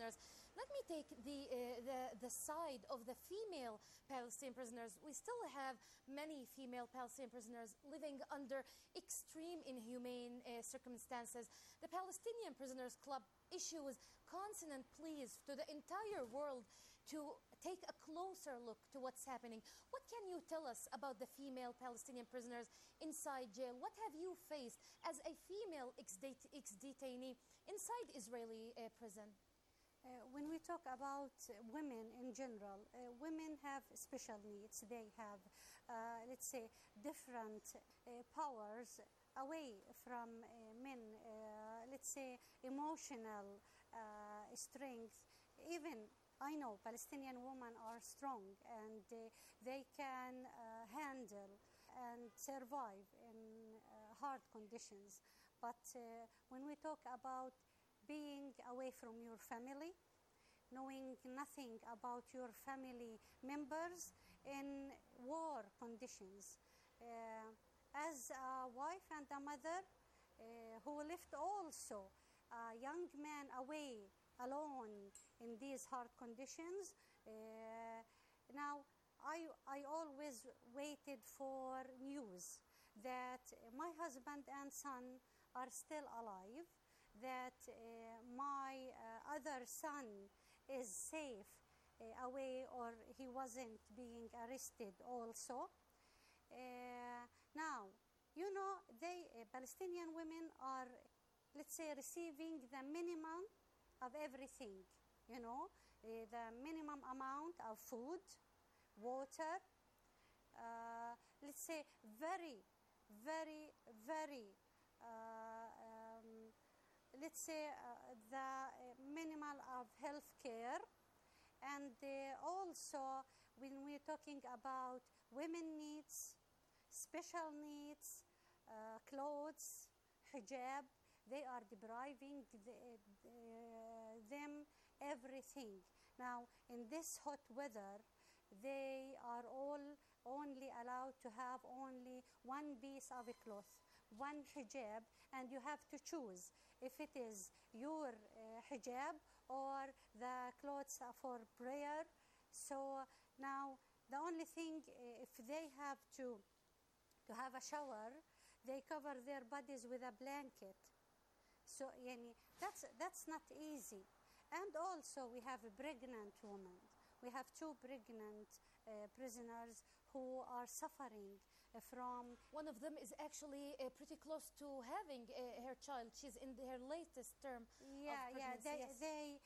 prisoners. Let me take the side of the female Palestinian prisoners. We still have many female Palestinian prisoners living under extreme inhumane circumstances. The Palestinian Prisoners Club issues constant pleas to the entire world to take a closer look to what's happening. What can you tell us about the female Palestinian prisoners inside jail? What have you faced as a female ex-detainee inside Israeli prison? When we talk about women in general, women have special needs. They have, let's say, different powers away from men, let's say, emotional strength. Even I know Palestinian women are strong and they can handle and survive in hard conditions. But when we talk about being away from your family, knowing nothing about your family members in war conditions, as a wife and a mother who left also a young man away alone in these hard conditions, now I always waited for news that my husband and son are still alive, that my other son is safe away, or he wasn't being arrested also. Now, you know, Palestinian women are, let's say, receiving the minimum of everything, you know, the minimum amount of food, water, let's say very, very, very, let's say the minimal of health care. And also when we're talking about women needs, special needs, clothes, hijab, they are depriving them everything. Now, in this hot weather, they are all only allowed to have only one piece of a cloth, one hijab, and you have to choose if it is your hijab or the clothes for prayer. So now the only thing, if they have to have a shower, they cover their bodies with a blanket. So that's not easy. And also we have a pregnant woman. We have 2 pregnant prisoners who are suffering from... One of them is actually pretty close to having her child. She's in her latest term of pregnancy.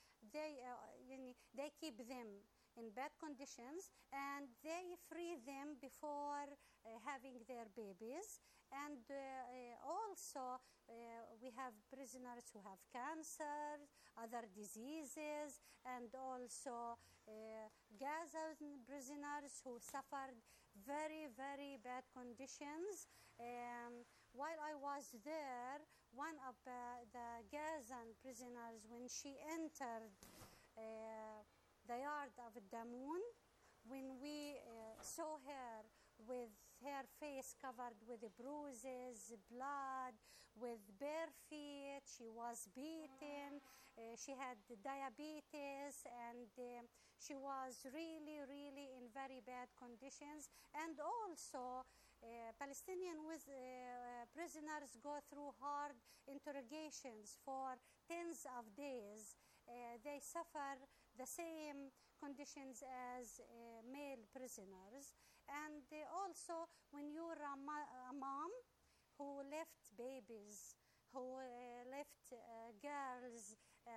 They keep them in bad conditions, and they free them before having their babies. And also we have prisoners who have cancer, other diseases, and also Gaza prisoners who suffered very, very bad conditions. While I was there, one of the Gazan prisoners, when she entered the yard of Damoun, when we saw her with her face covered with bruises, blood, with bare feet, she was beaten, she had diabetes, and she was really, really in very bad conditions. And also Palestinian prisoners go through hard interrogations for tens of days. They suffer the same conditions as male prisoners. And also when you're a mom who left babies, who left girls,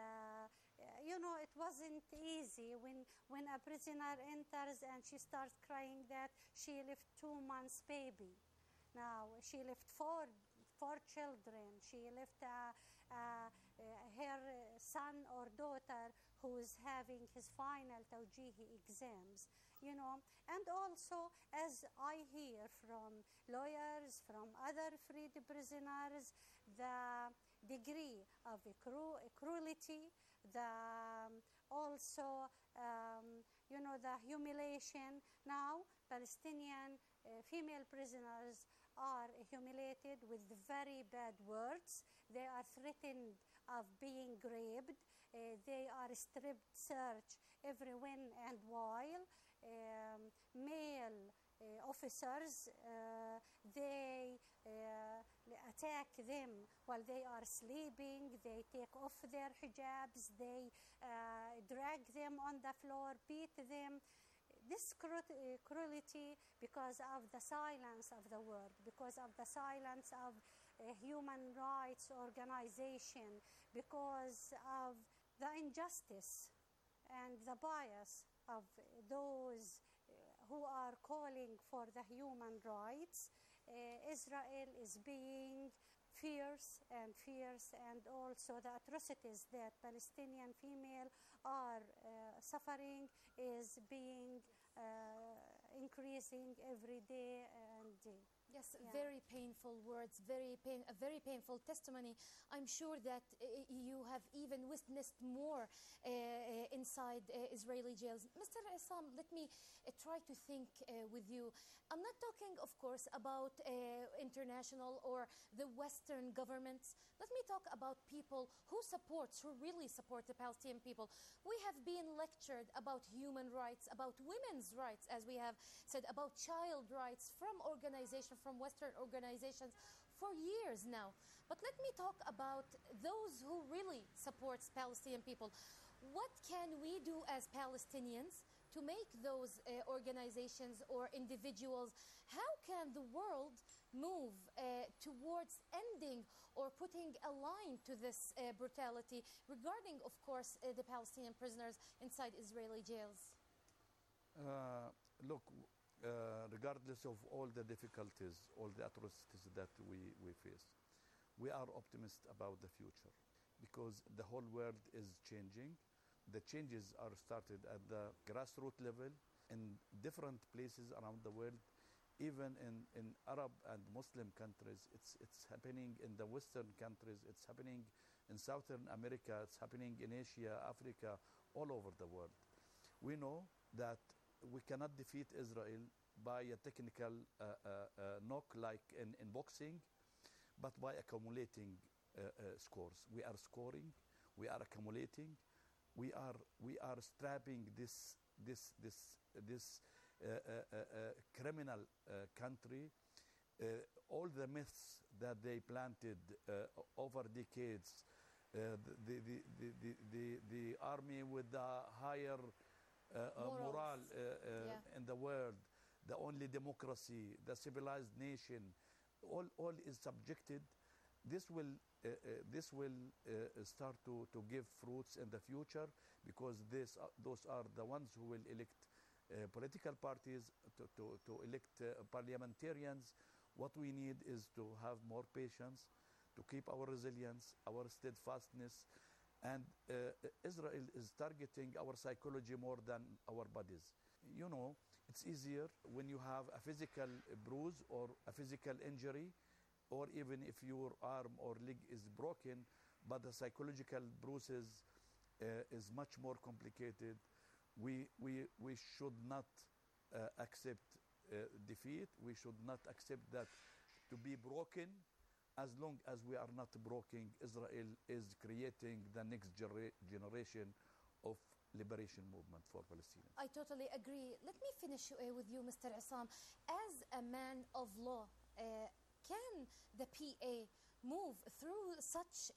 you know, it wasn't easy when a prisoner enters and she starts crying that she left 2 months baby. Now, she left four children. She left her son or daughter who is having his final Tawjihi exams, you know. And also, as I hear from lawyers, from other freed prisoners, the degree of cruelty, also, you know, the humiliation. Now, Palestinian female prisoners are humiliated with very bad words. They are threatened of being raped. they are strip search every when and while. Male officers, they attack them while they are sleeping. They take off their hijabs, they drag them on the floor, beat them. This cruelty because of the silence of the world, because of the silence of human rights organization, because of the injustice and the bias of those who are calling for the human rights. Israel is being fierce, and also the atrocities that Palestinian female are suffering is being increasing every day and day. Yes, Yeah. very painful words, a very painful testimony. I'm sure that you have even witnessed more inside Israeli jails. Mr. Issam, let me try to think with you. I'm not talking, of course, about international or the Western governments. Let me talk about people who really support the Palestinian people. We have been lectured about human rights, about women's rights, as we have said, about child rights from Western organizations for years now. But let me talk about those who really support Palestinian people. What can we do as Palestinians to make those organizations or individuals? How can the world move towards ending or putting a line to this brutality regarding, of course, the Palestinian prisoners inside Israeli jails? Look, regardless of all the difficulties, all the atrocities that we face, we are optimistic about the future because the whole world is changing. The changes are started at the grassroots level in different places around the world, even in Arab and Muslim countries. It's happening in the Western countries. It's happening in Southern America. It's happening in Asia, Africa, all over the world. We know that we cannot defeat Israel by a technical knock like in boxing, but by accumulating scores. We are scoring, we are accumulating, we are strapping this criminal country. All the myths that they planted over decades, the army with the higher morale in the world, the only democracy, the civilized nation, all is subjected. This will start to give fruits in the future because those are the ones who will elect political parties to elect parliamentarians. What we need is to have more patience, to keep our resilience, our steadfastness. And Israel is targeting our psychology more than our bodies. You know, it's easier when you have a physical bruise or a physical injury, or even if your arm or leg is broken, but the psychological bruises is much more complicated. We should not accept defeat. We should not accept that to be broken. As long as we are not broken, Israel is creating the next generation of liberation movement for Palestinians. I totally agree. Let me finish with you, Mr. Issam. As a man of law, can the PA move through such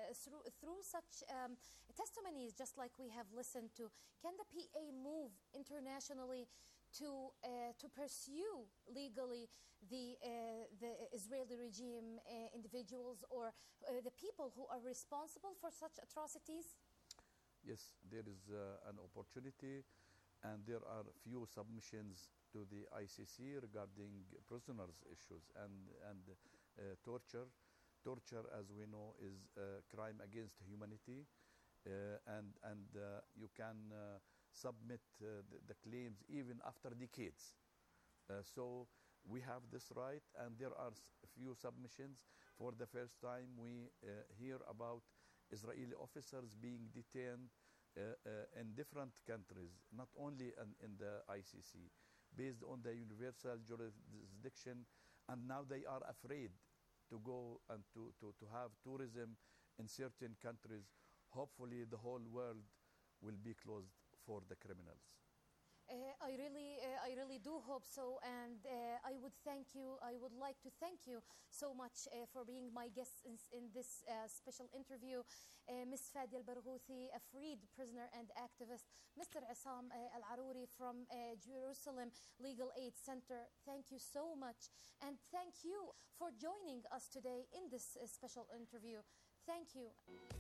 testimonies, just like we have listened to? Can the PA move internationally to pursue legally the Israeli regime individuals or the people who are responsible for such atrocities? Yes, there is an opportunity, and there are few submissions to the ICC regarding prisoners issues and torture. Torture, as we know, is a crime against humanity, and you can submit the claims even after decades. So we have this right, and there are few submissions. For the first time, we hear about Israeli officers being detained in different countries, not only in the ICC, based on the universal jurisdiction, and now they are afraid to go and to have tourism in certain countries hopefully the whole world will be closed for the criminals. I really do hope so, and I would like to thank you so much for being my guest in this special interview. Ms. Fadia Al-Barghouthi, a freed prisoner and activist, Mr. Issam Al-Arouri from Jerusalem Legal Aid Center, thank you so much, and thank you for joining us today in this special interview. Thank you.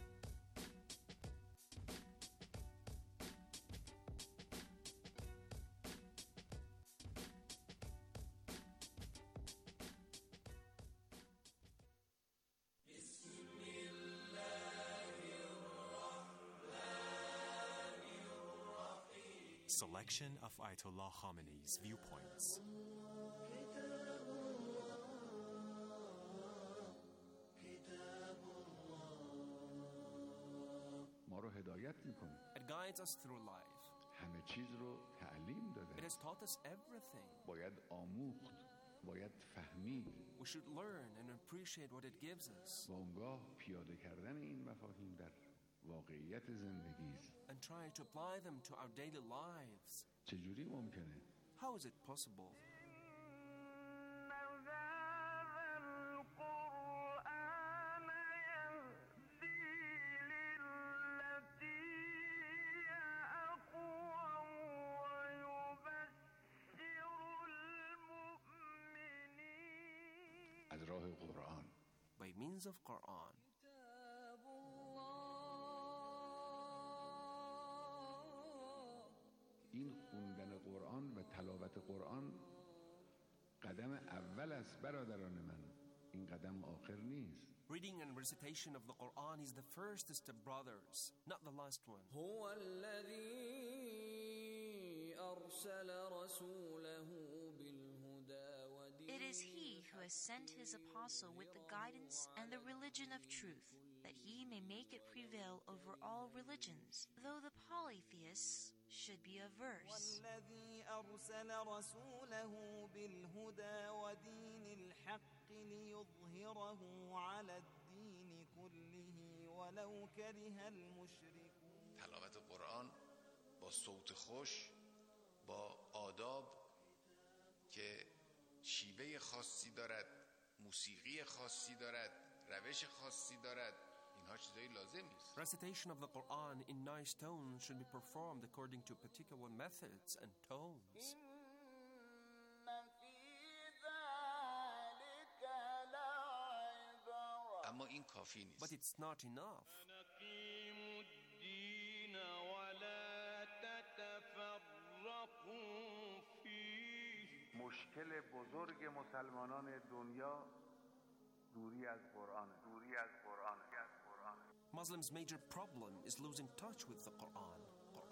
Selection of Ayatollah Khamenei's viewpoints. ما رو هدایت میکنه. It guides us through life. همه چیز رو تعلیم داده. It has taught us everything. باید آموخت. باید فهمید. We should learn and appreciate what it gives us. و اونگاه پیاده کردن این مفاهیم در واقعیت زندگی and try to apply them to our daily lives. چجوری ممکنه؟ How is it possible? از راه قرآن. By means of Quran. این خوندن قرآن و تلاوت قرآن قدم اول است برادران من. این قدم آخر نیست. Reading and recitation of the Quran is the first step, brothers, not the last one. هو الذي أرسل رسوله بالهدى ودين. It is He who has sent His apostle with the guidance and the religion of truth, that He may make it prevail over all religions, though the polytheists should be averse. والذي أرسل رسوله بالهدى ودين الحق ليظهره على الدين كله ولو كره المشركون. تلاوت قرآن با صوت خوش، با آداب که شیوه خاصی دارد، موسیقی خاصی دارد، روش خاصی دارد، اینها چیزایی لازم نیست. Recitation of the Quran in nice tones should be performed according to particular methods and tones. اما این کافی نیست. But it's not enough. مشکل بزرگ مسلمانان دنیا دوری از قرآن. Muslims' major problem is losing touch with the Quran.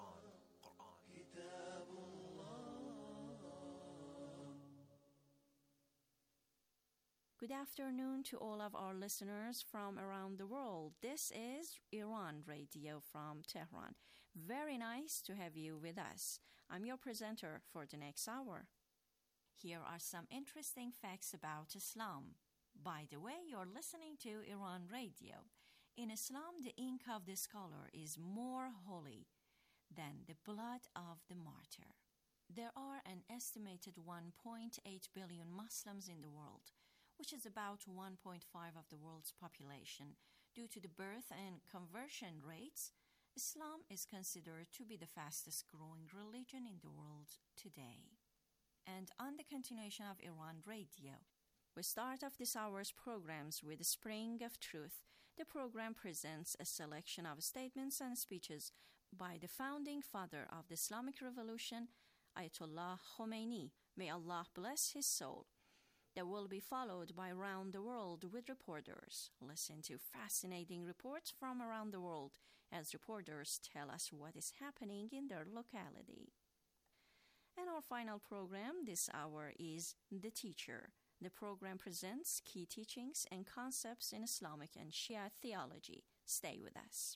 Good afternoon to all of our listeners from around the world. This is Iran Radio from Tehran. Very nice to have you with us. I'm your presenter for the next hour. Here are some interesting facts about Islam. By the way, you're listening to Iran Radio. In Islam, the ink of the scholar is more holy than the blood of the martyr. There are an estimated 1.8 billion Muslims in the world, which is about 1.5% of the world's population. Due to the birth and conversion rates, Islam is considered to be the fastest growing religion in the world today. And on the continuation of Iran Radio, we start off this hour's programs with the Spring of Truth. The program presents a selection of statements and speeches by the founding father of the Islamic Revolution, Ayatollah Khomeini. May Allah bless his soul. That will be followed by Around the World with reporters. Listen to fascinating reports from around the world as reporters tell us what is happening in their locality. And our final program this hour is The Teacher. The program presents key teachings and concepts in Islamic and Shia theology. Stay with us.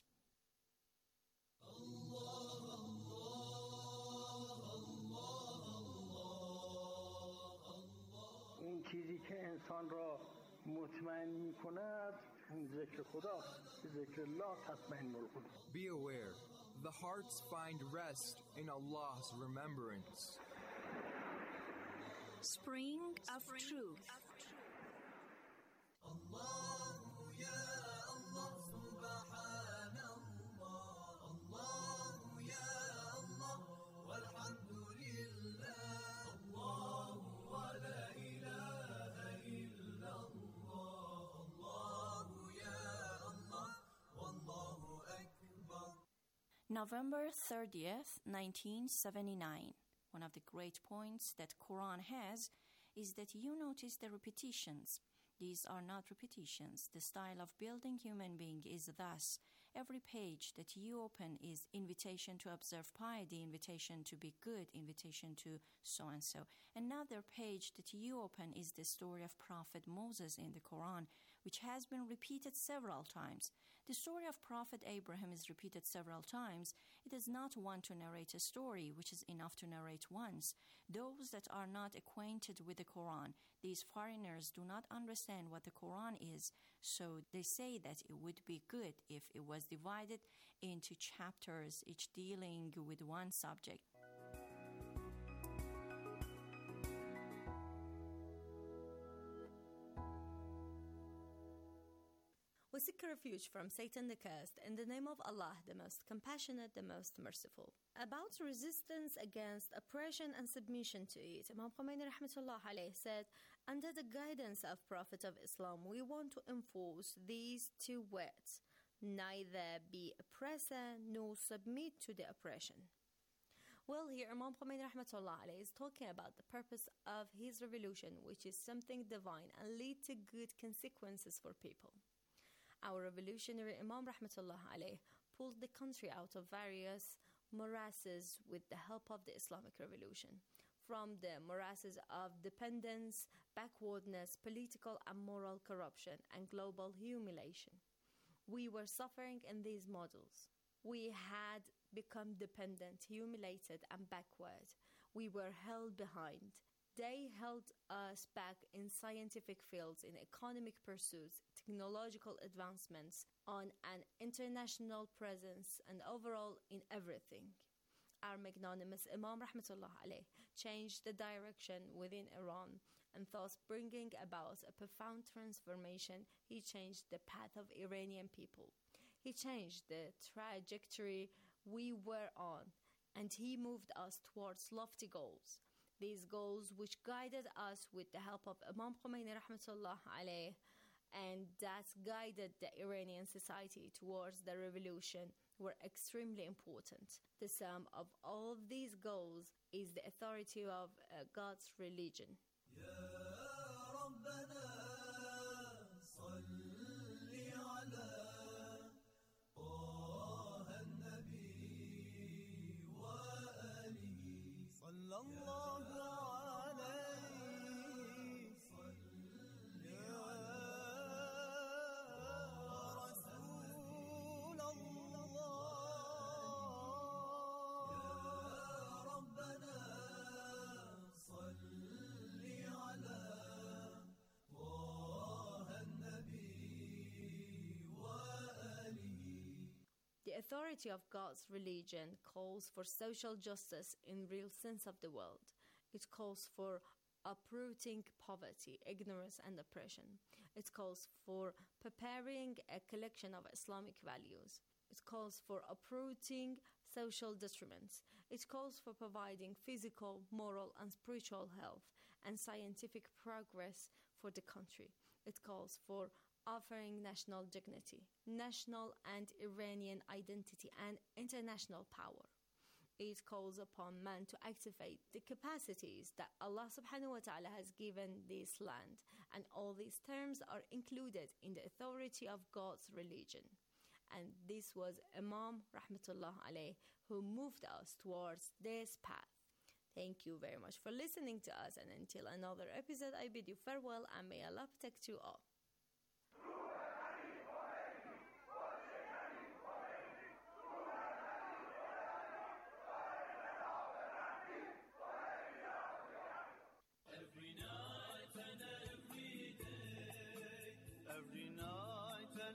این چیزی که انسان را مطمئن می‌کند ذکر خدا ذکر الله تطمئن القلوب. Be aware, the hearts find rest in Allah's remembrance. Spring of Truth. November 30th, 1979. One of the great points that Quran has is that you notice the repetitions. These are not repetitions. The style of building human being is thus. Every page that you open is invitation to observe piety, invitation to be good, invitation to so-and-so. Another page that you open is the story of Prophet Moses in the Quran, which has been repeated several times. The story of Prophet Abraham is repeated several times. It is not one to narrate a story, which is enough to narrate once. Those that are not acquainted with the Quran, these foreigners do not understand what the Quran is, so they say that it would be good if it was divided into chapters, each dealing with one subject. We seek refuge from Satan the cursed in the name of Allah, the most compassionate, the most merciful. About resistance against oppression and submission to it, Imam Khomeini rahmatullah alayh said, under the guidance of Prophet of Islam, we want to enforce these two words, neither be oppressor nor submit to the oppression. Well, here Imam Khomeini rahmatullah alayh is talking about the purpose of his revolution, which is something divine and lead to good consequences for people. Our revolutionary Imam rahmatullah alayh pulled the country out of various morasses with the help of the Islamic revolution. From the morasses of dependence, backwardness, political and moral corruption, and global humiliation. We were suffering in these models. We had become dependent, humiliated, and backward. We were held behind. They held us back in scientific fields, in economic pursuits, technological advancements, on an international presence, and overall in everything. Our magnanimous Imam rahmatullah alayh changed the direction within Iran, and thus bringing about a profound transformation. He changed the path of Iranian people. He changed the trajectory we were on, and he moved us towards lofty goals. These goals which guided us with the help of Imam Khomeini rahmatullah alayh, and that guided the Iranian society towards the revolution, were extremely important. The sum of all of these goals is the authority of God's religion. The authority of God's religion calls for social justice in real sense of the word. It calls for uprooting poverty, ignorance, and oppression. It calls for preparing a collection of Islamic values. It calls for uprooting social detriments. It calls for providing physical, moral, and spiritual health and scientific progress for the country. It calls for offering national dignity, national and Iranian identity, and international power. It calls upon man to activate the capacities that Allah subhanahu wa ta'ala has given this land, and all these terms are included in the authority of God's religion. And this was Imam rahmatullah alayh who moved us towards this path. Thank you very much for listening to us, and until another episode, I bid you farewell, and may Allah protect you all. Every night and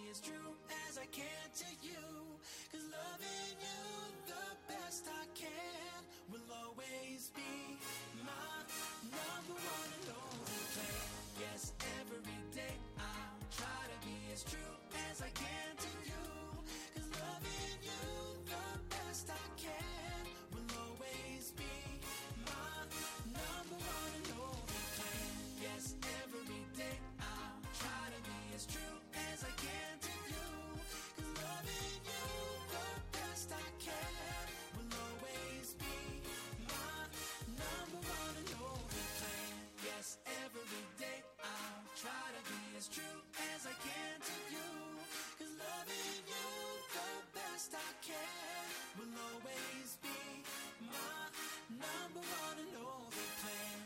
as true as I can to you. 'Cause loving you the best I can will always be my number one and only plan. Yes, every day I'll try to be as true as I can to you. 'Cause loving you the best I can will always be my number one and only plan. Yes, every day I'll try to be as true as I can to you. 'Cause loving you the best I can will always be my number one and only plan. Yes, every day I'll try to be as true as I can to you. 'Cause loving you the best I can will always be my number one and only plan.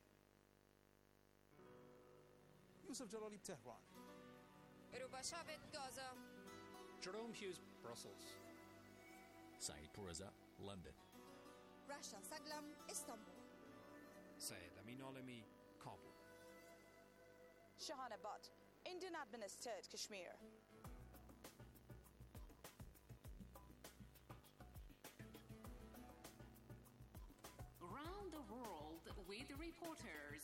Yusuf Jalali, Tehran. Ruba Shavit, Gaza. Jerome Hughes, Brussels. Saeed Pourreza, London. Rasha Saglam, Istanbul. Syed Amin Alami, Kabul. Shahana Butt, Indian administered Kashmir. Around the world with reporters.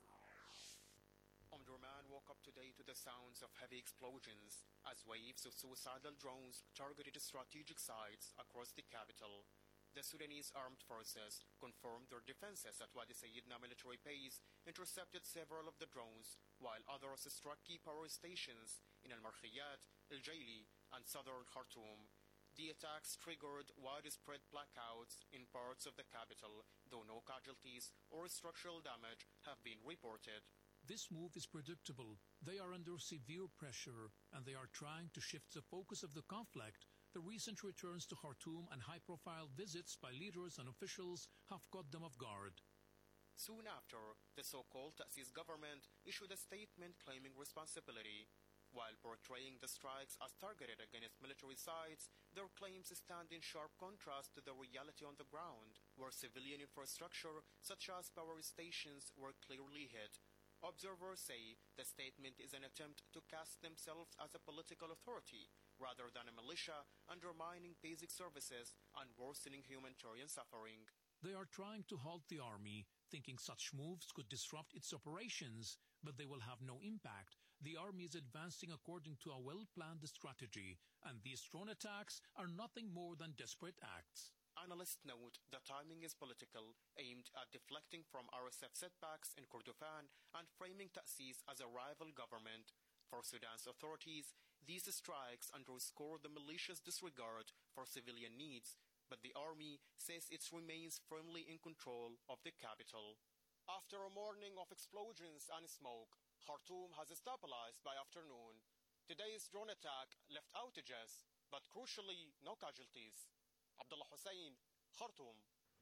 Omdurman woke up today to the sounds of heavy explosions as waves of suicidal drones targeted strategic sites across the capital. The Sudanese armed forces confirmed their defenses at Wadi Sayyidna military base, intercepted several of the drones, while others struck key power stations in Al-Markhiyat, Al-Jaili, and southern Khartoum. The attacks triggered widespread blackouts in parts of the capital, though no casualties or structural damage have been reported. This move is predictable. They are under severe pressure, and they are trying to shift the focus of the conflict. The recent returns to Khartoum and high-profile visits by leaders and officials have caught them off guard. Soon after, the so-called Ta'sis government issued a statement claiming responsibility. While portraying the strikes as targeted against military sites, their claims stand in sharp contrast to the reality on the ground, where civilian infrastructure such as power stations were clearly hit. Observers say the statement is an attempt to cast themselves as a political authority rather than a militia, undermining basic services and worsening humanitarian suffering. They are trying to halt the army, thinking such moves could disrupt its operations, but they will have no impact. The army is advancing according to a well-planned strategy, and these drone attacks are nothing more than desperate acts. Analysts note the timing is political, aimed at deflecting from RSF setbacks in Kordofan and framing Ta'sis as a rival government. For Sudan's authorities, these strikes underscore the militia's disregard for civilian needs, but the army says it remains firmly in control of the capital. After a morning of explosions and smoke, Khartoum has stabilized by afternoon. Today's drone attack left outages, but crucially, no casualties. Abdullah Hussein, Khartoum.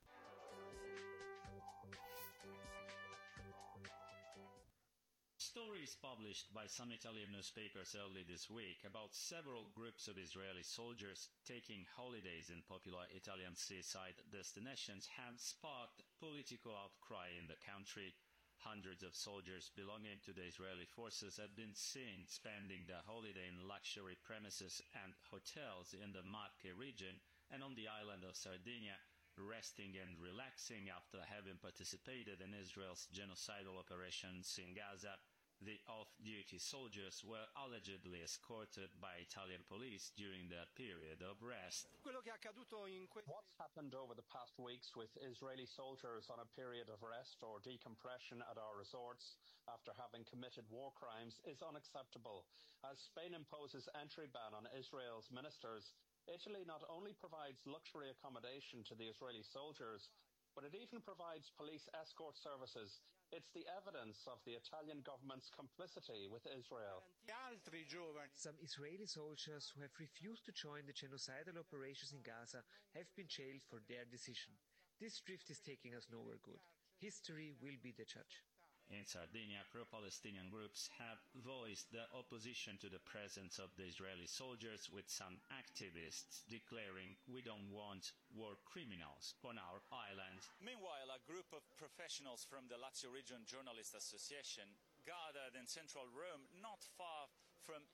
Stories published by some Italian newspapers early this week about several groups of Israeli soldiers taking holidays in popular Italian seaside destinations have sparked political outcry in the country. Hundreds of soldiers belonging to the Israeli forces have been seen spending their holiday in luxury premises and hotels in the Marche region and on the island of Sardinia, resting and relaxing after having participated in Israel's genocidal operations in Gaza. The off-duty soldiers were allegedly escorted by Italian police during their period of rest. What's happened over the past weeks with Israeli soldiers on a period of rest or decompression at our resorts after having committed war crimes is unacceptable. As Spain imposes entry ban on Israel's ministers, Italy not only provides luxury accommodation to the Israeli soldiers, but it even provides police escort services. It's the evidence of the Italian government's complicity with Israel. Some Israeli soldiers who have refused to join the genocidal operations in Gaza have been jailed for their decision. This drift is taking us nowhere good. History will be the judge. In Sardinia, pro-Palestinian groups have voiced their opposition to the presence of the Israeli soldiers, with some activists declaring, "We don't want war criminals on our island." Meanwhile, a group of professionals from the Lazio Region Journalist Association gathered in central Rome, not far from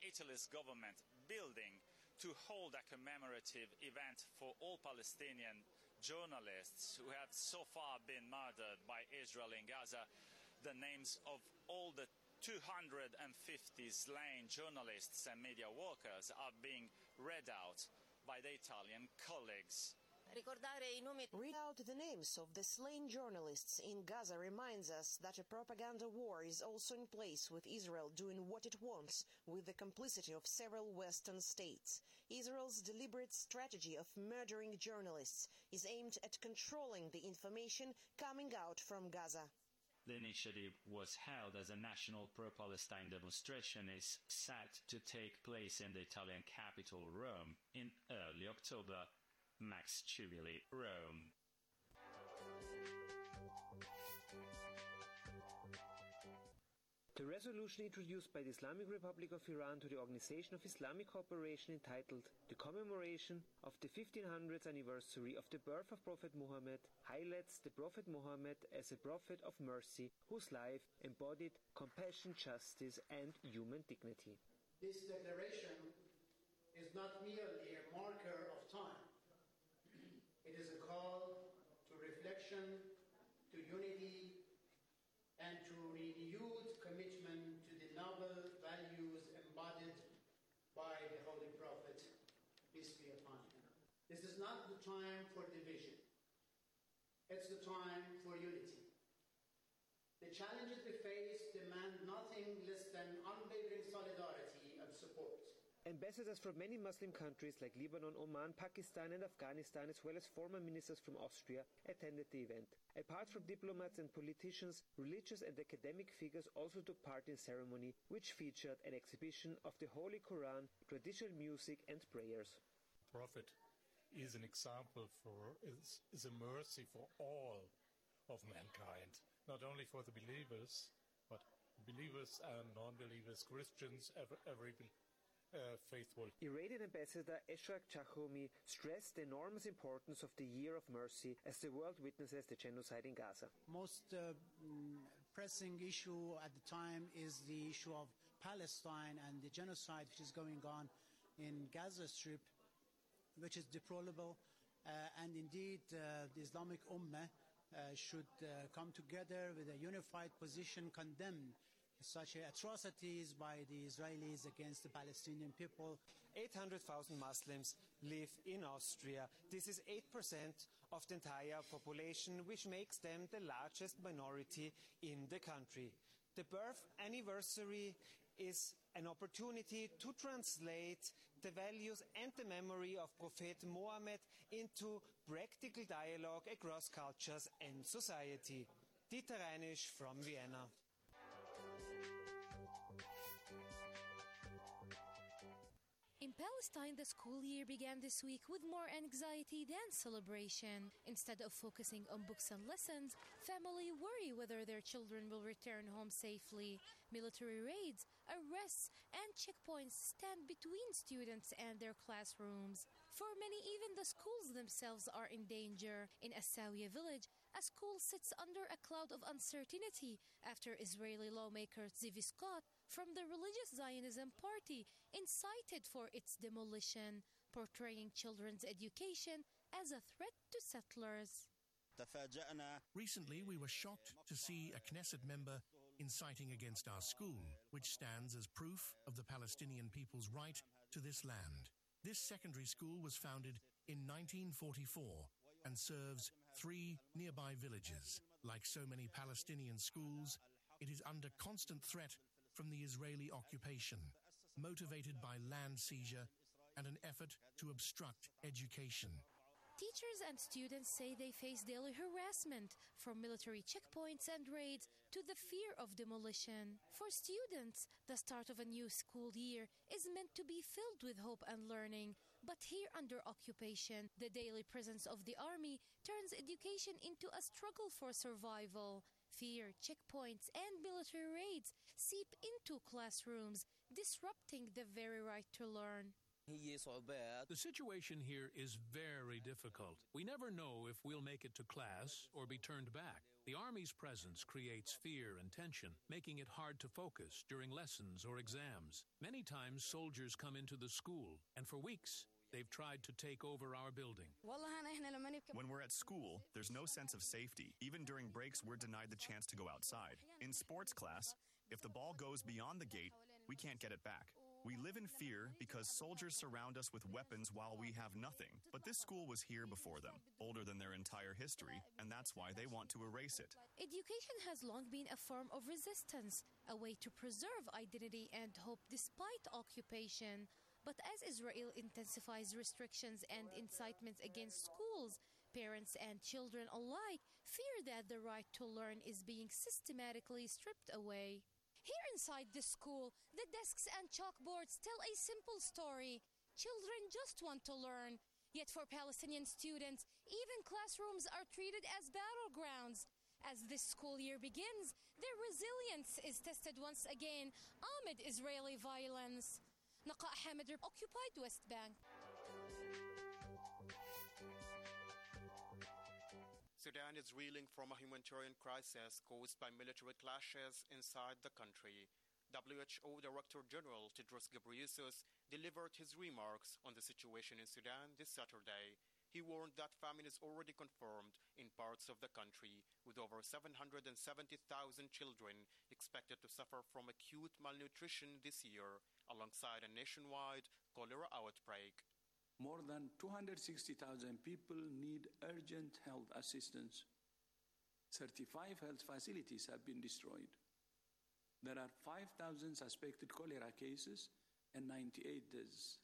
Italy's government building to hold a commemorative event for all Palestinian journalists who have so far been murdered by Israel in Gaza. The names of all the 250 slain journalists and media workers are being read out by the Italian colleagues. Read out the names of the slain journalists in Gaza reminds us that a propaganda war is also in place, with Israel doing what it wants with the complicity of several Western states. Israel's deliberate strategy of murdering journalists is aimed at controlling the information coming out from Gaza. The initiative was held as a national pro-Palestine demonstration is set to take place in the Italian capital, Rome, in early October. Max Chivili, Rome. The resolution introduced by the Islamic Republic of Iran to the Organization of Islamic Cooperation entitled The Commemoration of the 1500th Anniversary of the Birth of Prophet Muhammad highlights the Prophet Muhammad as a prophet of mercy whose life embodied compassion, justice and human dignity. This declaration is not merely a marker of time. It is a call to reflection, to unity, and to renewed commitment to the noble values embodied by the Holy Prophet, peace be upon him. This is not the time for division. It's the time for unity. The challenges we face demand nothing less than unwavering solidarity and support. Ambassadors from many Muslim countries like Lebanon, Oman, Pakistan and Afghanistan, as well as former ministers from Austria, attended the event. Apart from diplomats and politicians, religious and academic figures also took part in ceremony, which featured an exhibition of the Holy Quran, traditional music and prayers. Prophet is an example is a mercy for all of mankind, not only for the believers, but believers and non-believers, Christians, every faithful. Iranian Ambassador Eshraq Chahomi stressed the enormous importance of the Year of Mercy as the world witnesses the genocide in Gaza. Most pressing issue at the time is the issue of Palestine and the genocide which is going on in Gaza Strip, which is deplorable. And indeed, the Islamic Ummah should come together with a unified position, condemn such atrocities by the Israelis against the Palestinian people. 800,000 Muslims live in Austria. This is 8% of the entire population, which makes them the largest minority in the country. The birth anniversary is an opportunity to translate the values and the memory of Prophet Muhammad into practical dialogue across cultures and society. Dieter Reinisch from Vienna. In Palestine, the school year began this week with more anxiety than celebration. Instead of focusing on books and lessons, families worry whether their children will return home safely. Military raids, arrests, and checkpoints stand between students and their classrooms. For many, even the schools themselves are in danger. In Assawiya village, a school sits under a cloud of uncertainty after Israeli lawmaker Zivi Scott from the Religious Zionism Party incited for its demolition, portraying children's education as a threat to settlers. Recently, we were shocked to see a Knesset member inciting against our school, which stands as proof of the Palestinian people's right to this land. This secondary school was founded in 1944 and serves 3 nearby villages. Like so many Palestinian schools, it is under constant threat from the Israeli occupation, motivated by land seizure and an effort to obstruct education. Teachers and students say they face daily harassment, from military checkpoints and raids to the fear of demolition. For students, the start of a new school year is meant to be filled with hope and learning. But here under occupation, the daily presence of the army turns education into a struggle for survival. Fear, checkpoints, and military raids seep into classrooms, disrupting the very right to learn. The situation here is very difficult. We never know if we'll make it to class or be turned back. The Army's presence creates fear and tension, making it hard to focus during lessons or exams. Many times soldiers come into the school, and for weeks, they've tried to take over our building. When we're at school, there's no sense of safety. Even during breaks, we're denied the chance to go outside. In sports class, if the ball goes beyond the gate, we can't get it back. We live in fear because soldiers surround us with weapons while we have nothing. But this school was here before them, older than their entire history, and that's why they want to erase it. Education has long been a form of resistance, a way to preserve identity and hope despite occupation. But as Israel intensifies restrictions and incitements against schools, parents and children alike fear that the right to learn is being systematically stripped away. Here inside the school, the desks and chalkboards tell a simple story. Children just want to learn. Yet for Palestinian students, even classrooms are treated as battlegrounds. As this school year begins, their resilience is tested once again amid Israeli violence. Naqa Hamid, occupied West Bank. Sudan is reeling from a humanitarian crisis caused by military clashes inside the country. WHO Director General Tedros Ghebreyesus delivered his remarks on the situation in Sudan this Saturday. He warned that famine is already confirmed in parts of the country, with over 770,000 children expected to suffer from acute malnutrition this year, alongside a nationwide cholera outbreak. More than 260,000 people need urgent health assistance. 35 health facilities have been destroyed. There are 5,000 suspected cholera cases and 98 deaths.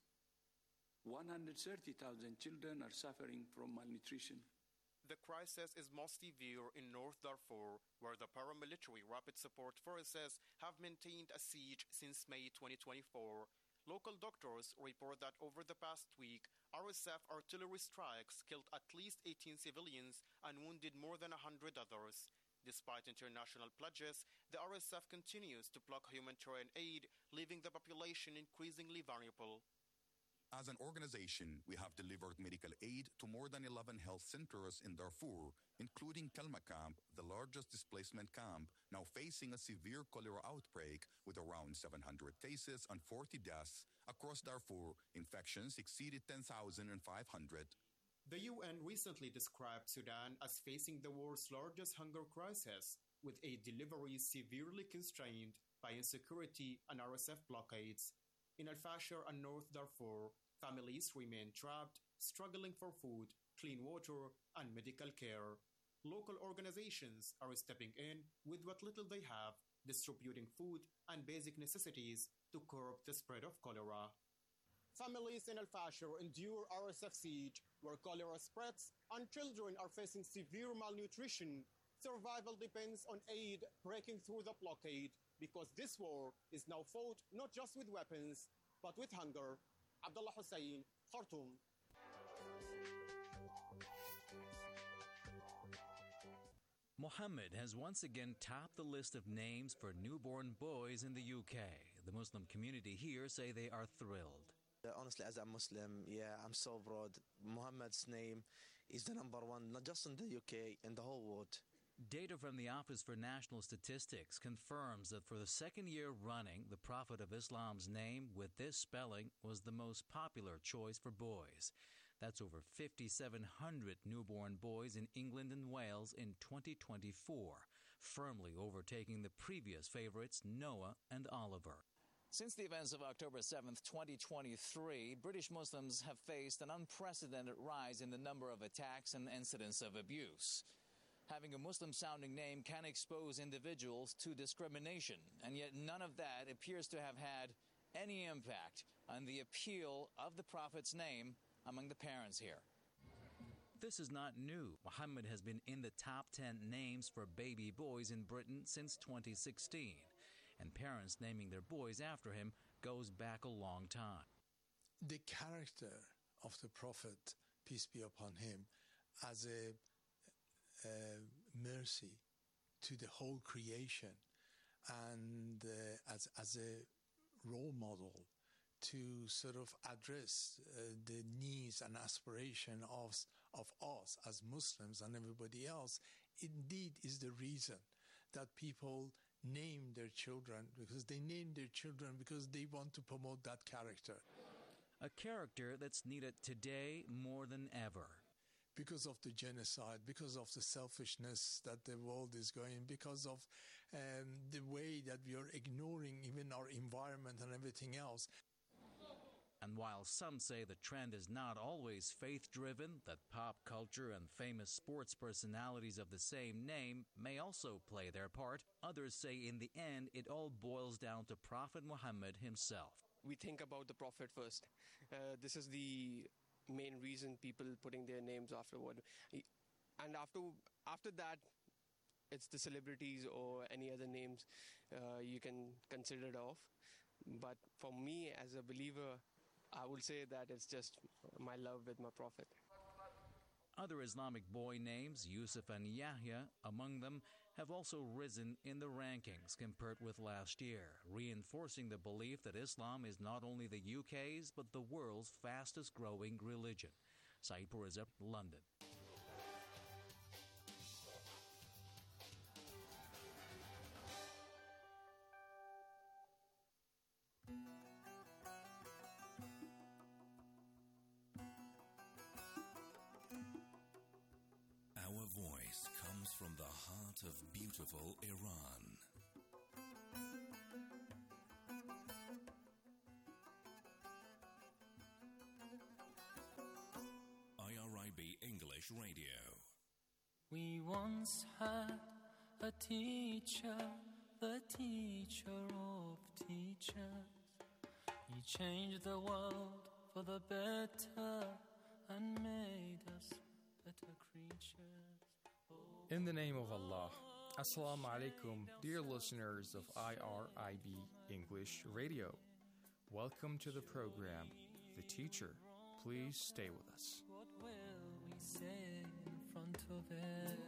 130,000 children are suffering from malnutrition. The crisis is most severe in North Darfur, where the paramilitary Rapid Support Forces have maintained a siege since May 2024. Local doctors report that over the past week, RSF artillery strikes killed at least 18 civilians and wounded more than 100 others. Despite international pledges, the RSF continues to block humanitarian aid, leaving the population increasingly vulnerable. As an organization, we have delivered medical aid to more than 11 health centers in Darfur, including Kelma camp, the largest displacement camp, now facing a severe cholera outbreak with around 700 cases and 40 deaths. Across Darfur, infections exceeded 10,500. The UN recently described Sudan as facing the world's largest hunger crisis, with aid deliveries severely constrained by insecurity and RSF blockades. In Al-Fashir and North Darfur, families remain trapped, struggling for food, clean water, and medical care. Local organizations are stepping in with what little they have, distributing food and basic necessities to curb the spread of cholera. Families in Al-Fashir endure RSF siege, where cholera spreads and children are facing severe malnutrition. Survival depends on aid breaking through the blockade, because this war is now fought not just with weapons, but with hunger. Abdullah Hussein, Khartoum. Mohammed has once again topped the list of names for newborn boys in the UK. The Muslim community here say they are thrilled. Honestly, as a Muslim, I'm so proud. Mohammed's name is the number one, not just in the UK, in the whole world. Data from the Office for National Statistics confirms that for the second year running, the Prophet of Islam's name with this spelling was the most popular choice for boys. That's over 5,700 newborn boys in England and Wales in 2024, firmly overtaking the previous favorites Noah and Oliver. Since the events of October 7th, 2023, British Muslims have faced an unprecedented rise in the number of attacks and incidents of abuse. Having a Muslim-sounding name can expose individuals to discrimination, and yet none of that appears to have had any impact on the appeal of the Prophet's name among the parents here. This is not new. Muhammad has been in the top 10 names for baby boys in Britain since 2016, and parents naming their boys after him goes back a long time. The character of the Prophet, peace be upon him, as a mercy to the whole creation and as a role model to sort of address the needs and aspiration of us as Muslims and everybody else, indeed is the reason that people name their children, because they name their children because they want to promote that character. A character that's needed today more than ever. Because of the genocide, because of the selfishness that the world is going, because of the way that we are ignoring even our environment and everything else. And while some say the trend is not always faith-driven, that pop culture and famous sports personalities of the same name may also play their part, others say in the end it all boils down to Prophet Muhammad himself. We think about the Prophet first. This is the main reason people putting their names afterward. And after that, it's the celebrities or any other names you can consider it off. But for me, as a believer, I would say that it's just my love with my Prophet. Other Islamic boy names, Yusuf and Yahya, among them, have also risen in the rankings compared with last year, reinforcing the belief that Islam is not only the UK's but the world's fastest growing religion. Saeed Pourreza, London. Our voice comes from the heart of beautiful Iran. IRIB English Radio. We once had a teacher, the teacher of teachers. He changed the world for the better and made us better creatures. In the name of Allah, Assalamu alaikum, dear listeners of IRIB English Radio. Welcome to the program, The Teacher. Please stay with us. What will we say in front of it?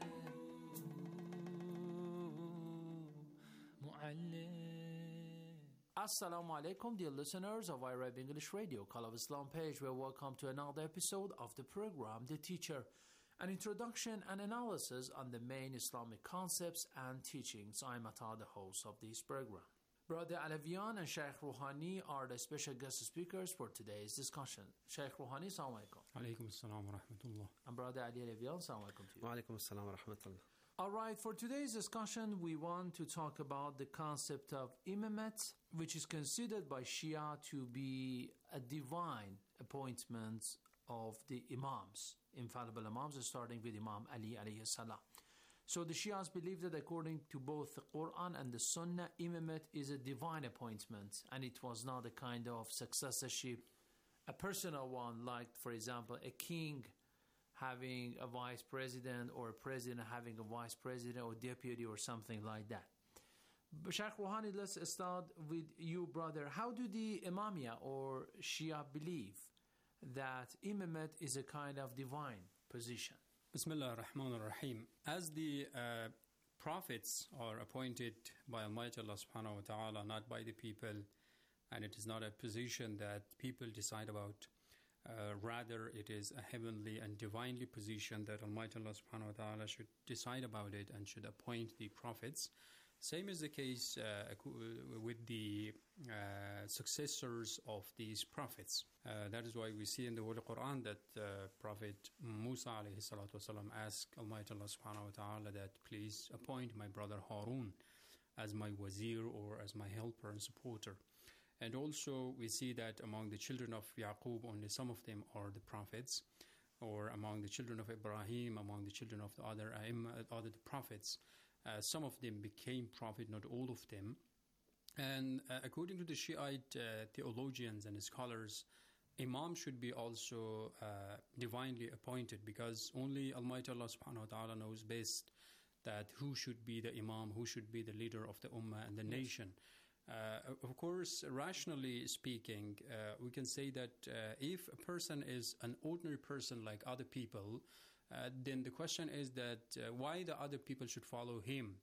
Assalamu alaikum, dear listeners of IRIB English Radio, Call of Islam page, where welcome to another episode of the program, The Teacher, an introduction and analysis on the main Islamic concepts and teachings. I'm Atta, the host of this program. Brother Alavian and Sheikh Rouhani are the special guest speakers for today's discussion. Sheikh Rouhani, assalamu alaikum. Alaikum assalam wa rahmatullah. And Brother Ali Alavian, assalamu alaikum to you. Wa alaikum assalam wa rahmatullah. All right, for today's discussion, we want to talk about the concept of imamate, which is considered by Shia to be a divine appointment of the imams, infallible imams, starting with Imam Ali alayhi salam. So the Shias believe that according to both the Quran and the Sunnah, imamate is a divine appointment, and it was not a kind of successorship, a personal one, like, for example, a king having a vice president or a president having a vice president or deputy or something like that. But Sheikh Rouhani, let's start with you, brother. How do the Imamiyya or Shia believe that imamate is a kind of divine position? Bismillah ar-Rahman ar-Rahim. As the prophets are appointed by Almighty Allah subhanahu wa ta'ala, not by the people, and it is not a position that people decide about. Rather, it is a heavenly and divinely position that Almighty Allah subhanahu wa ta'ala should decide about it and should appoint the prophets. Same is the case with the successors of these prophets. That is why we see in the Holy Quran that Prophet Musa alayhi salatu wasalam asked Almighty Allah subhanahu wa ta'ala that please appoint my brother Harun as my wazir or as my helper and supporter. And also we see that among the children of Yaqub, only some of them are the prophets, or among the children of Ibrahim, among the children of the other prophets. Some of them became prophet, not all of them. And according to the Shiite theologians and scholars, Imam should be also divinely appointed, because only Almighty Allah subhanahu wa ta'ala knows best that who should be the Imam, who should be the leader of the Ummah and the nation. Of course, rationally speaking, we can say that if a person is an ordinary person like other people, then the question is that why the other people should follow him.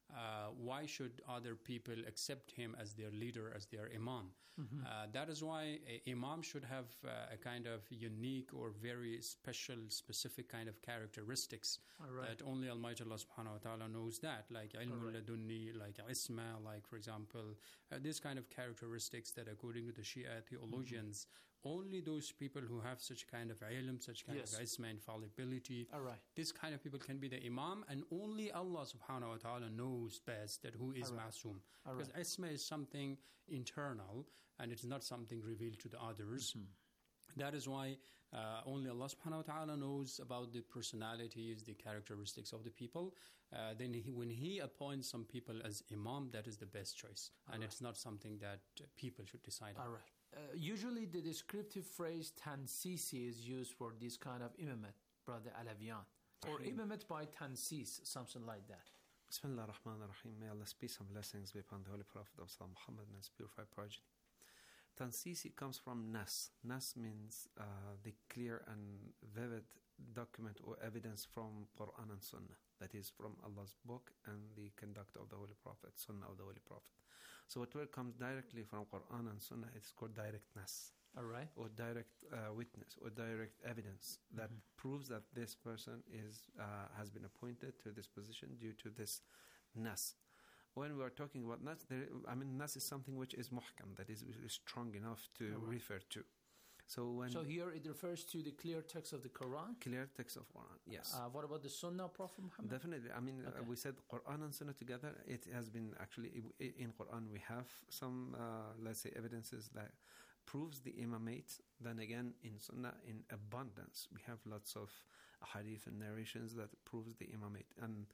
why should other people accept him as their leader, as their imam? That is why imam should have a kind of unique or very special, specific kind of characteristics that only Almighty Allah subhanahu wa ta'ala knows that, like ilmul ladunni, like isma, like, for example, these kind of characteristics that according to the Shia theologians, only those people who have such kind of ilm, such kind of isma, infallibility, this kind of people can be the imam, and only Allah subhanahu wa ta'ala knows best that who is ma'soom. Because isma is something internal, and it's not something revealed to the others. That is why only Allah subhanahu wa ta'ala knows about the personalities, the characteristics of the people. Then when He appoints some people as imam, that is the best choice. And it's not something that people should decide on. Usually the descriptive phrase tansisi is used for this kind of imamat, Brother Alavian. Or imamat by tansis, something like that. Bismillah ar-Rahman ar-Rahim. May Allah's peace and blessings be upon the Holy Prophet of Muhammad and his purified progeny. Tansisi comes from nas. Nas means the clear and vivid document or evidence from Quran and Sunnah. That is from Allah's book and the conduct of the Holy Prophet, Sunnah of the Holy Prophet. So whatever comes directly from Quran and Sunnah, it's called direct nas. Or direct witness or direct evidence that proves that this person has been appointed to this position due to this nas. When we are talking about nas, nas is something which is muhkam, that is strong enough to refer to. So here it refers to the clear text of the Quran? Clear text of Quran, yes. What about the Sunnah of Prophet Muhammad? Definitely. We said Quran and Sunnah together. It has been actually, in Quran we have some, let's say, evidences that proves the imamate. Then again, in Sunnah, in abundance, we have lots of hadith and narrations that proves the imamate. And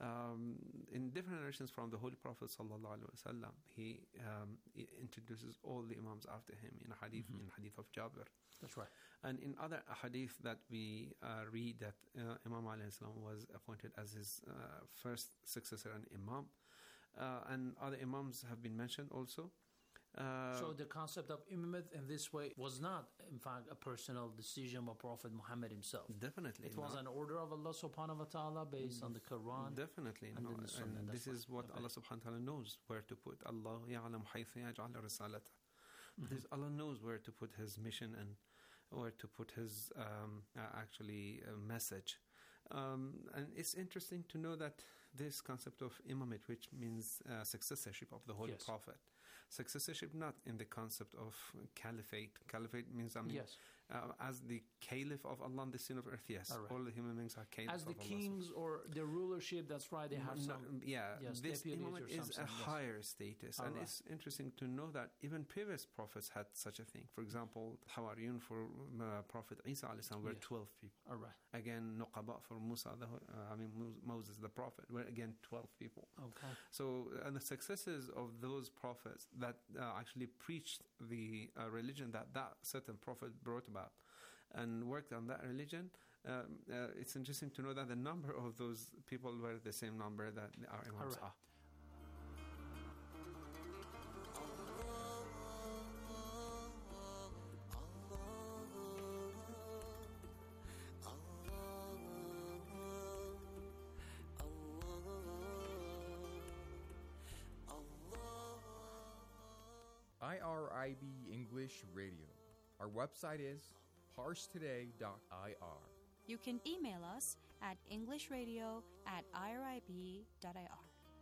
in different narrations from the Holy Prophet ﷺ, he introduces all the imams after him in hadith, in hadith of Jabir. That's right. And in other hadith that we read that Imam alayhi salam was appointed as his first successor and imam, and other imams have been mentioned also. So the concept of imamate in this way was not, in fact, a personal decision of Prophet Muhammad himself. Definitely It was an order of Allah subhanahu wa ta'ala based on the Quran. Definitely not. And this is what Allah subhanahu wa ta'ala knows where to put. Allah ya'lam haythu yaj'al risalata. Allah knows where to put His mission and where to put His message. And it's interesting to know that this concept of imamate, which means successorship of the Holy Prophet, successorship not in the concept of caliphate. Caliphate means, as the caliph of Allah on the scene of earth, yes. All the human beings are caliphs as the of Allah. kings or the rulership, that's right, they have some... this imamate is a higher status. And it's interesting to know that even previous prophets had such a thing. For example, Hawariyun for Prophet Isa alayhi salam were 12 people. Again, Nuqaba for Moses the prophet were again 12 people. So, and the successors of those prophets that actually preached the religion that certain prophet brought about and worked on that religion, it's interesting to know that the number of those people were the same number that our imams are. IRIB English Radio. Our website is parstoday.ir. You can email us at englishradio@irib.ir.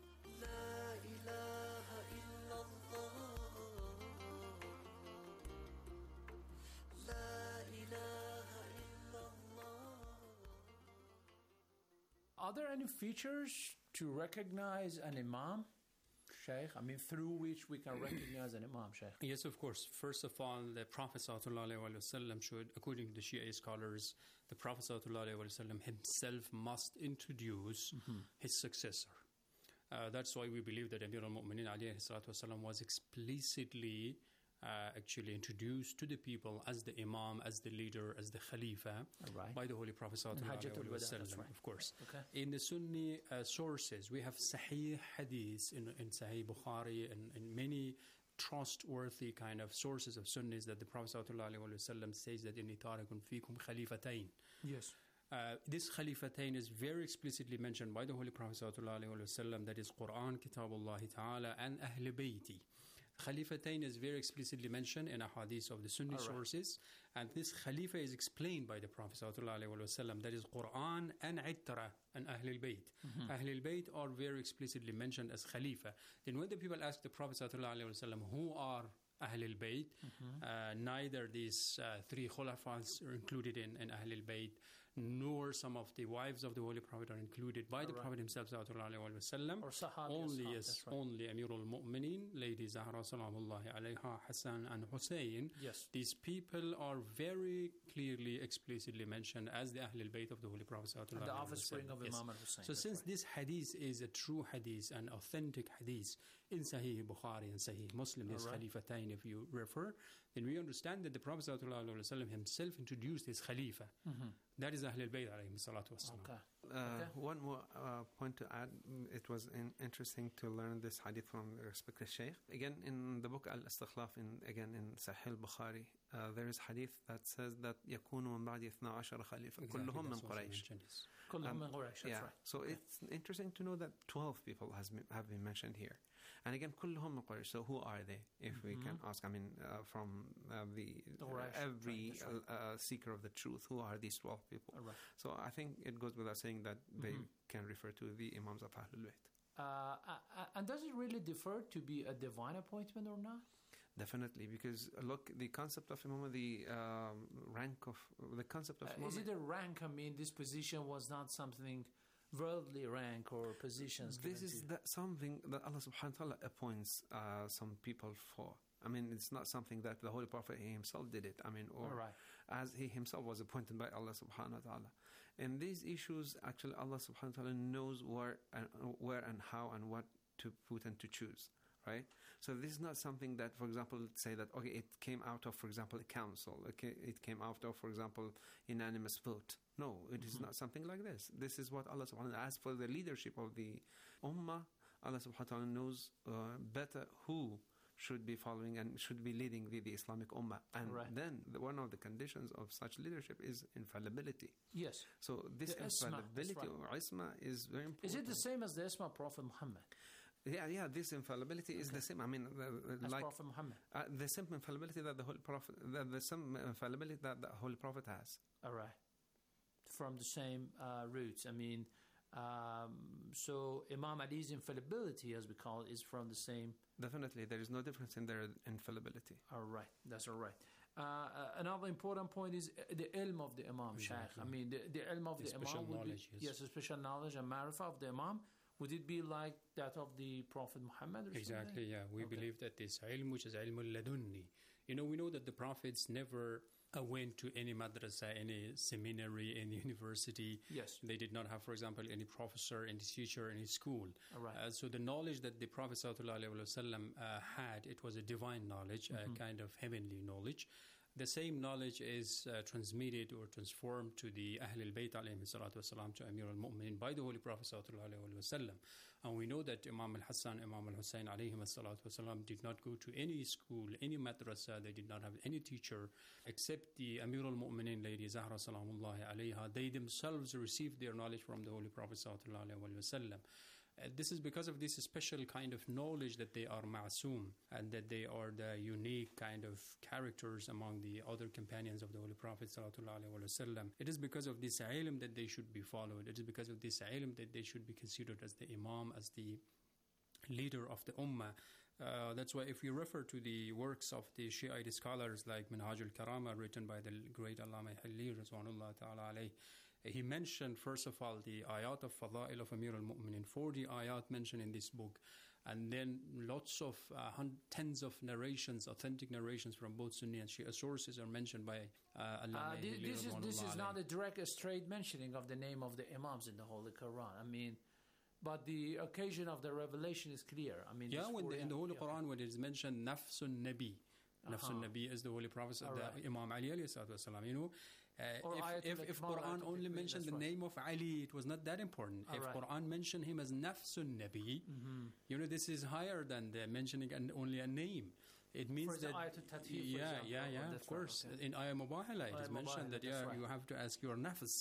Are there any features to recognize an imam, Shaykh? Through which we can recognize an imam, Shaykh? Yes, of course. First of all, the Prophet ﷺ should, according to the Shia scholars, the Prophet ﷺ himself must introduce his successor. That's why we believe that Amir al-Mu'mineen ﷺ was explicitly actually introduced to the people as the imam, as the leader, as the khalifa by the Holy Prophet ﷺ, of course. In the Sunni sources, we have Sahih Hadith in Sahih Bukhari and in many trustworthy kind of sources of Sunnis that the Prophet ﷺ says that inni tarikun fikum khalifatayn. Yes. This Khalifatain is very explicitly mentioned by the Holy Prophet ﷺ, that is Quran, Kitabullah Ta'ala, and Ahl Bayti. Khalifatain is very explicitly mentioned in a hadith of the Sunni sources, and this Khalifa is explained by the Prophet ﷺ, that is Quran and Ittara and Ahl Bayt. Ahl Bayt are very explicitly mentioned as Khalifa. Then when the people ask the Prophet ﷺ, who are Ahl al-Bayt, neither these three Khulafas are included in Ahl al-Bayt, nor some of the wives of the Holy Prophet are included by the Prophet himself, ﷺ. Or Sahabi, only, Ashab, yes, only Amirul Mu'mineen, Lady Zahra Salamullahi alayha, Hassan and Hussein. Yes. These people are very clearly, explicitly mentioned as the Ahl al-Bayt of the Holy Prophet ﷺ. And the offspring of Imam al-Hussein. So since this hadith is a true hadith, an authentic hadith, in Sahih Bukhari and Sahih Muslim, this Khalifatain, if you refer, then we understand that the Prophet ﷺ himself introduced this Khalifa. That is Ahl al-Bayt alayhi salatu wassalam. One more point to add. It was interesting to learn this hadith from the respected Shaykh. Again, in the book Al-Istikhlaf, again in Sahih Bukhari, there is hadith that says that يكون من بعد 12 خليفة كلهم من قريش. كلهم من قريش. Yeah. So it's interesting to know that 12 people have been mentioned here. And again, كلهم من قريش. So who are they? If we can ask, I mean, from every seeker of the truth, who are these 12 people? So I think it goes without saying that they can refer to the Imams of Ahlul Bayt. And does it really differ to be a divine appointment or not? Definitely, because look, the concept of Imam, the rank of the concept of Imam. Is it a rank? I mean, this position was not something worldly rank or positions. This is something that Allah subhanahu wa ta'ala appoints some people for. I mean, it's not something that the Holy Prophet himself did it. I mean, or as he himself was appointed by Allah subhanahu wa ta'ala. And these issues, actually, Allah subhanahu wa ta'ala knows where and how and what to put and to choose. Right? So this is not something that, for example, say that, okay, it came out of, for example, a council. Okay, it came out of, for example, unanimous vote. No, it is not something like this. This is what Allah subhanahu wa ta'ala, as for the leadership of the ummah, Allah subhanahu wa ta'ala knows better who should be following and should be leading the Islamic ummah. And then one of the conditions of such leadership is infallibility. Yes. So this infallibility or isma is very important. Is it the same as the isma of Prophet Muhammad? Yeah, this infallibility is the same. I mean, like Prophet Muhammad. The same infallibility that the Holy Prophet, the same infallibility that the Holy Prophet has. All right, from the same roots. I mean, so Imam Ali's infallibility, as we call it, is from the same. Definitely, there is no difference in their infallibility. All right, that's all right. Another important point is the ilm of the Imam, Shaykh. I mean, the ilm of the Imam would be, yes, a special knowledge and marifah of the Imam. Would it be like that of the Prophet Muhammad or Exactly, something? Yeah. We believe that this ilm, which is ilm al-ladunni. You know, we know that the prophets never went to any madrasa, any seminary, any university. Yes. They did not have, for example, any professor, any teacher, any school. All right. So the knowledge that the Prophet ﷺ had, it was a divine knowledge, a kind of heavenly knowledge. The same knowledge is transmitted or transformed to the Ahl al-Bayt alayhi salatu wasalam, to Amir al-Mu'minin by the Holy Prophet sallallahu alayhi wasallam. And we know that Imam al-Hassan, Imam al-Hussein alayhi salatu wasalam did not go to any school, any madrasa. They did not have any teacher except the Amir al-Mu'minin, Lady Zahra salamullahi alayha. They themselves received their knowledge from the Holy Prophet sallallahu alayhi wasallam. This is because of this special kind of knowledge that they are ma'soom and that they are the unique kind of characters among the other companions of the Holy Prophet sallallahu alaihi wasallam. It is because of this ilm that they should be followed. It is because of this ilm that they should be considered as the imam, as the leader of the ummah. That's why if you refer to the works of the Shiite scholars like Minhaj al-Karama, written by the great Allama Halil Rizwanullah ta'ala alayh, he mentioned, first of all, the ayat of Fada'il of Amir al-Mu'minin, 40 ayat mentioned in this book, and then lots of tens of narrations, authentic narrations from both Sunni and Shia sources are mentioned by Allama This is not a direct, straight mentioning of the name of the Imams in the Holy Quran. I mean, but the occasion of the revelation is clear. I mean, in the Holy Quran, when it is mentioned, Nafsun Nabi. Nafsun Nabi is the Holy Prophet, the Imam Ali alayhi salatu wasalam. You know, if Quran only mentioned the name of Ali, it was not that important. If Quran mentioned him as Nafsun Nabi, you know, this is higher than the mentioning only a name. It means that, of course. In Ayah Mubahala, it is mentioned that, you have to ask your nafs.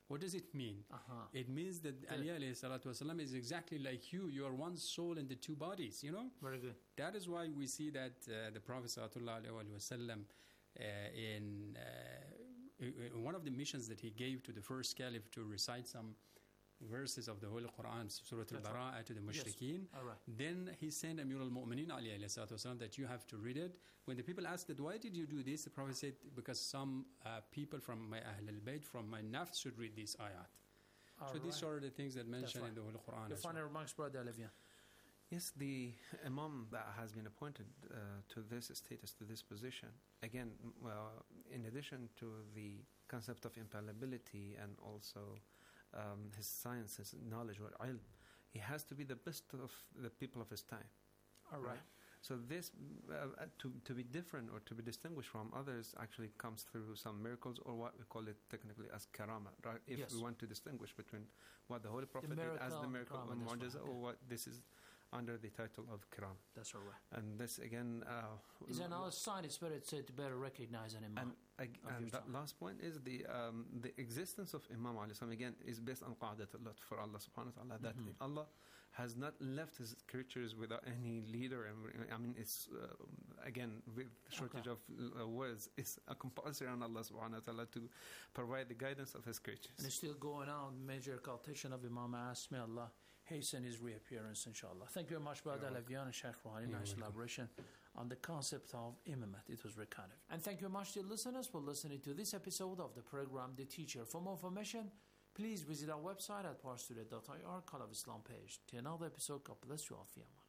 What does it mean? It means that Ali alayhi salatu wasalam is exactly like you. You are one soul in the two bodies, you know? Very good. That is why we see that the Prophet sallallahu alayhi wasallam in one of the missions that he gave to the first caliph to recite some verses of the Holy Quran, Surah Al-Bara'ah, to the Mushrikeen. All right. Then he sent Amir al-Mu'mineen alayhi salatu wasalam that you have to read it. When the people asked that, why did you do this? The Prophet said, because some people from my Ahl al-Bayt, from my nafs, should read these ayat. So these are the things that mentioned in the Holy Quran. Your final remarks, Brother Olivia. Yes, the Imam that has been appointed to this status, to this position, again, in addition to the concept of infallibility and also his science, his knowledge, or ilm, he has to be the best of the people of his time. All right. So this, to be different or to be distinguished from others, actually comes through some miracles, or what we call it technically as karama. Right? If we want to distinguish between what the Holy Prophet did as the miracle and mu'jiza, or what this is under the title of Kiram. That's all right. And this again is another sign it's better to better recognize an Imam. And that last point is the existence of Imam alayhi salam again is based on qa'dat for Allah subhanahu wa ta'ala, that Allah has not left his creatures without any leader. And I mean, it's again, with shortage of words, it's a compulsory on Allah subhanahu wa ta'ala to provide the guidance of his creatures. And it's still going on, major cultation of Imam As. May Allah hasten his reappearance, inshallah. Thank you very much, Brother Lavian and Sheikh Rouhani. Nice elaboration on the concept of imamat. It was very kind of. And thank you very much, dear listeners, for listening to this episode of the program, The Teacher. For more information, please visit our website at parstoday.ir, Call of Islam page. Till another episode, God bless you all. Fi aman.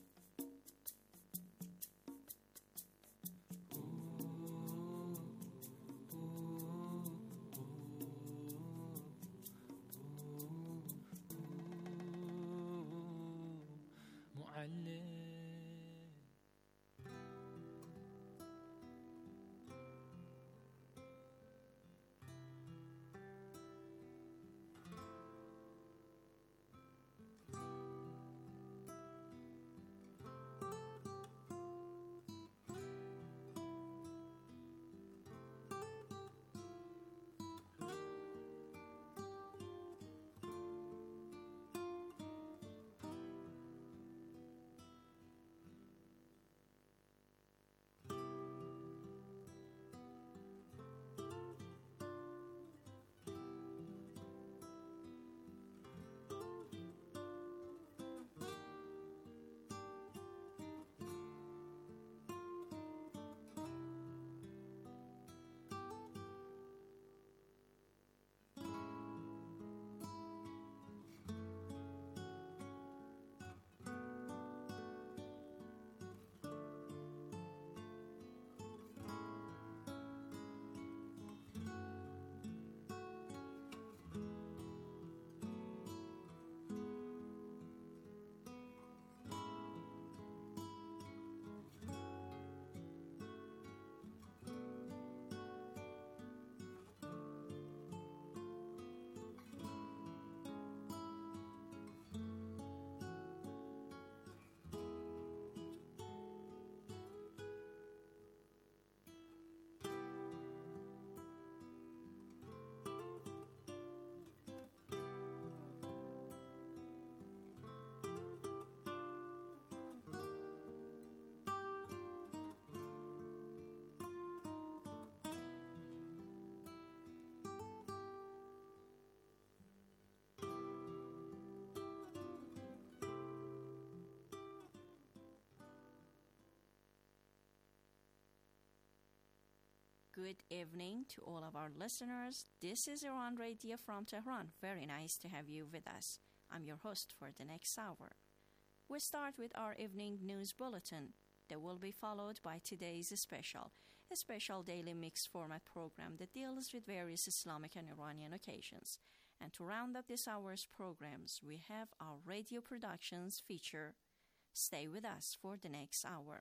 Good evening to all of our listeners. This is Iran Radio from Tehran. Very nice to have you with us. I'm your host for the next hour. We start with our evening news bulletin. That will be followed by today's a special daily mixed format program that deals with various Islamic and Iranian occasions. And to round up this hour's programs, we have our radio productions feature. Stay with us for the next hour.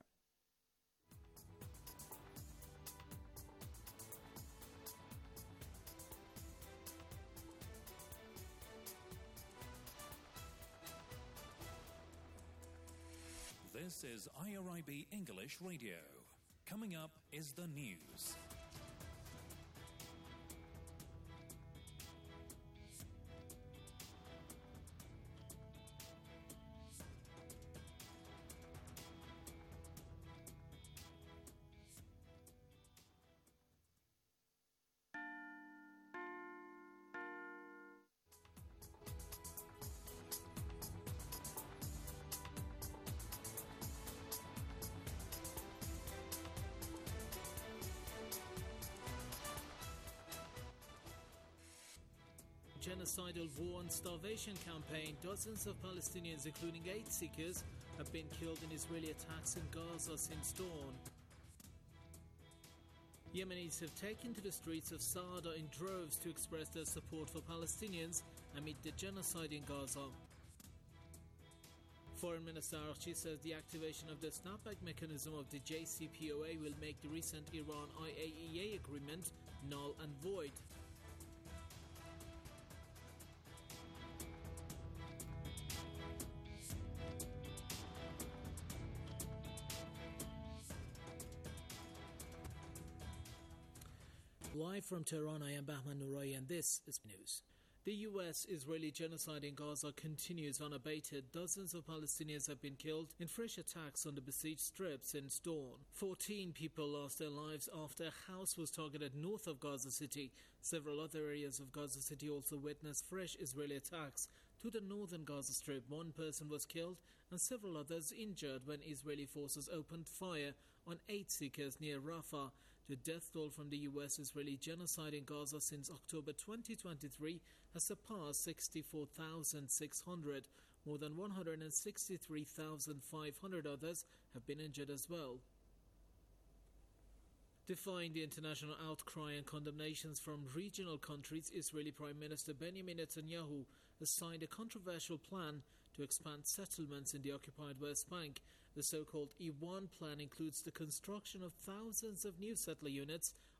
This is IRIB English Radio. Coming up is the news. genocidal war and starvation campaign, dozens of Palestinians, including 8 seekers, have been killed in Israeli attacks in Gaza since dawn. Yemenis have taken to the streets of Saada in droves to express their support for Palestinians amid the genocide in Gaza. Foreign Minister Araghchi says the activation of the snapback mechanism of the JCPOA will make the recent Iran-IAEA agreement null and void. Live from Tehran, I am Bahman Nurai, and this is news. The US-Israeli genocide in Gaza continues unabated. Dozens of Palestinians have been killed in fresh attacks on the besieged Strip since dawn. 14 people lost their lives after a house was targeted north of Gaza City. Several other areas of Gaza City also witnessed fresh Israeli attacks to the northern Gaza Strip. One person was killed and several others injured when Israeli forces opened fire on 8 seekers near Rafah. The death toll from the US-Israeli genocide in Gaza since October 2023 has surpassed 64,600. More than 163,500 others have been injured as well. Defying the international outcry and condemnations from regional countries, Israeli Prime Minister Benjamin Netanyahu has signed a controversial plan to expand settlements in the occupied West Bank. The so-called E1 plan includes the construction of thousands of new settler units